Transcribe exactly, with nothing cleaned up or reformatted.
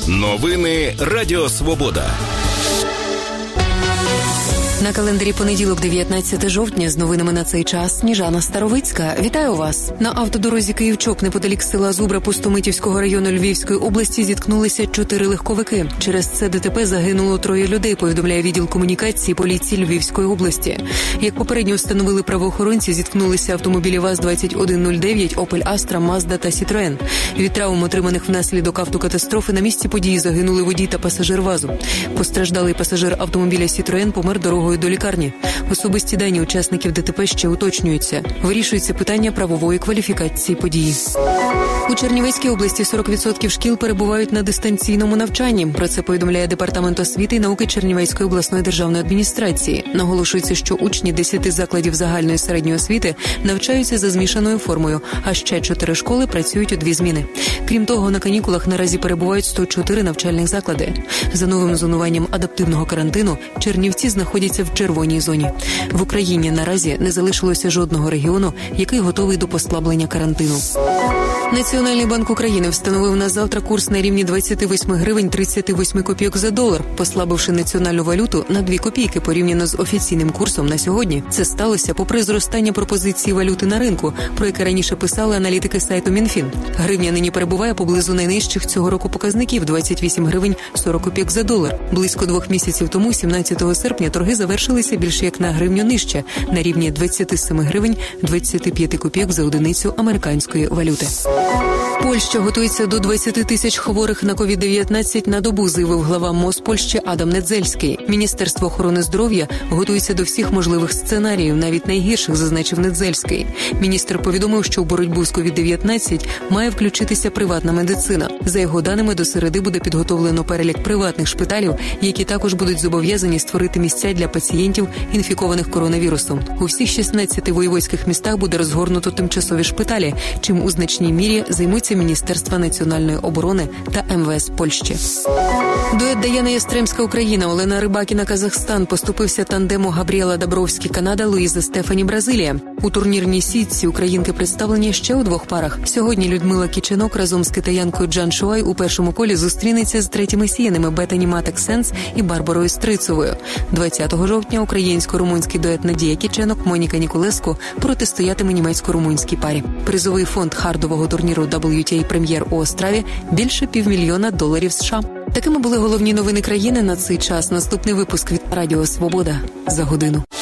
Новини Радіо Свобода. На календарі понеділок, дев'ятнадцяте жовтня, з новинами на цей час Сніжана Старовицька. Вітаю вас! На автодорозі Київ-Чоп неподалік села Зубра Пустомитівського району Львівської області зіткнулися чотири легковики. Через це ДТП загинуло троє людей, повідомляє відділ комунікації поліції Львівської області. Як попередньо встановили правоохоронці, зіткнулися автомобілі ВАЗ двадцять один нуль дев'ять, Opel Astra, Mazda та Citroen. Від травм, отриманих внаслідок автокатастрофи, на місці події загинули водій та пасажир ВАЗу. Постраждалий пасажир автомобіля Citroen помер дорогою до лікарні. Особисті дані учасників ДТП ще уточнюються. Вирішується питання правової кваліфікації події. У Чернівецькій області сорок відсотків шкіл перебувають на дистанційному навчанні. Про це повідомляє Департамент освіти і науки Чернівецької обласної державної адміністрації. Наголошується, що учні десяти закладів загальної середньої освіти навчаються за змішаною формою, а ще чотири школи працюють у дві зміни. Крім того, на канікулах наразі перебувають сто чотири навчальних заклади. За новим зонуванням адаптивного карантину Чернівці знаходяться в червоній зоні. В Україні наразі не залишилося жодного регіону, який готовий до послаблення карантину. Національний банк України встановив на завтра курс на рівні двадцять вісім гривень тридцять вісім копійок за долар, послабивши національну валюту на дві копійки порівняно з офіційним курсом на сьогодні. Це сталося попри зростання пропозиції валюти на ринку, про яке раніше писали аналітики сайту Мінфін. Гривня нині перебуває поблизу найнижчих цього року показників – двадцять вісім гривень сорок копійок за долар. Близько двох місяців тому, сімнадцятого серпня, торги завершилися більше як на гривню нижче, на рівні двадцять сім гривень двадцять п'ять копійок за одиницю американської валюти. Польща готується до двадцяти тисяч хворих на ковід дев'ятнадцять на добу, заявив глава МОЗ Польщі Адам Недзельський. Міністерство охорони здоров'я готується до всіх можливих сценаріїв, навіть найгірших, зазначив Недзельський. Міністр повідомив, що в боротьбу з ковід дев'ятнадцять має включитися приватна медицина. За його даними, до середи буде підготовлено перелік приватних шпиталів, які також будуть зобов'язані створити місця для пацієнтів, інфікованих коронавірусом. У всіх шістнадцяти воєводських містах буде розгорнуто тимчасові шпиталі, чим у значній мірі займуться Міністерства національної оборони та ем ве ес Польщі. Дует Даяна Ястремська Україна, Олена Рибакіна Казахстан поступився тандему Габріела Дабровський Канада, Луїза Стефані Бразилія. У турнірній сітці українки представлені ще у двох парах. Сьогодні Людмила Кіченок разом з китаянкою Джан Шуай у першому колі зустрінеться з третіми сіяними Бетані Матек-Сенс і Барбарою Стрицовою. двадцятого жовтня українсько-румунський дует Надія Кіченок, Моніка Ніколеску протистоятиме німецько-румунській парі. Призовий фонд хардового турніру дабл ю ті ей Прем'єр у Остраві більше півмільйона доларів США. Такими були головні новини країни на цей час. Наступний випуск від Радіо Свобода за годину.